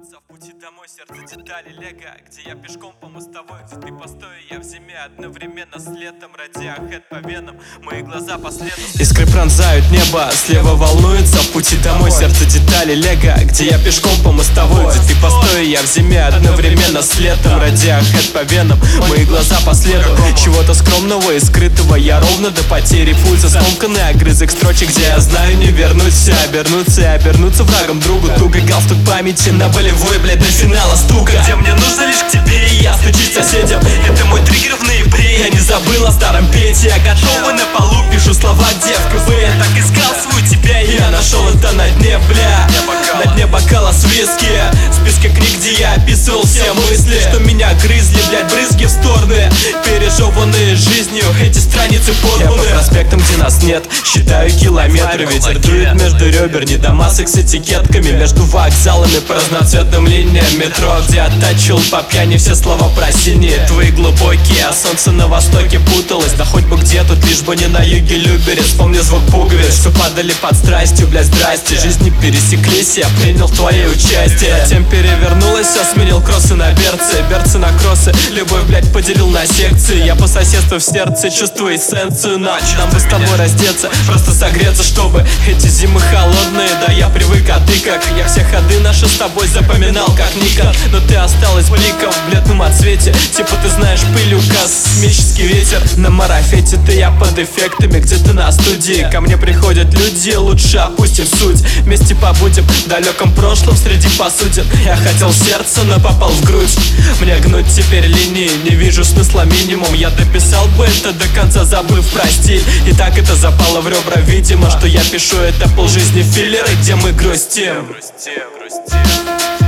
волнуется в пути домой, сердце детали лего, где я пешком по мостовой, где ты постой, я в зиме одновременно с летом, радиохэд по венам, мои глаза по следу. Искры пронзают небо, слева волнуется в пути домой, сердце детали лего, где я пешком по мостовой, где ты постой, я в зиме одновременно с летом, радиохэд по венам, мои глаза по следу. Чего-то скромного и скрытого я ровно до потери пульса, скомканный огрызок строчек, где я знаю не вернусь, обернуться и обернуться врагом другу. Туго галстук памяти на болевой, блядь, до финала стука, где мне нужно лишь к тебе, и я стучусь соседям. Это мой триггер в ноябре, я не забыл о старом Пете. Я готова на полу, пишу слова, где в КВ. Я так искал свой тебя, и я нашел это на дне, бля, на дне бокала с виски. В списке книг, где я описывал все мысли, что меня грызли, блядь, брызги в стороны, пережеванные жизнью эти страницы порваны. Я по проспектам, где нас нет, считаю километры. Ветер дует между ребер, не до масок с этикетками, между вокзалами по разноцветным линиям метро, где оттачивал по пьяни все слова про синие твои глубокие, а солнце на востоке путалось. Да хоть бы где тут, лишь бы не на юге Люберец. Вспомни звук пуговиц, что падали под страстью, блядь, здрасте. Жизни пересеклись, я принял твое участие. Затем перевернулась, все сменил кроссы на берцы, берцы на кроссы. Любовь, блядь, поделил на секции. Я по соседству в сердце чувствую эссенцию ночи. Нам бы с тобой раздеться, просто согреться, чтобы эти зимы холодные. Да я привык, а ты как? Я все ходы наши с тобой запоминал как Никон, но ты осталась бликом в бледном отсвете. Типа ты знаешь пылью, космический ветер. На марафете ты, я под эффектами, где-то на студии. Ко мне приходят люди, лучше опустим суть. Вместе побудем в далеком прошлом среди посудин. Я хотел в сердце, но попал в грудь. Мне гнуть теперь линии, не вижу смысла минимум. Я дописал бы это до конца, забыв про стиль. И так это запало в ребра, видимо, что я пишу это полжизни филлеры, где мы грустим.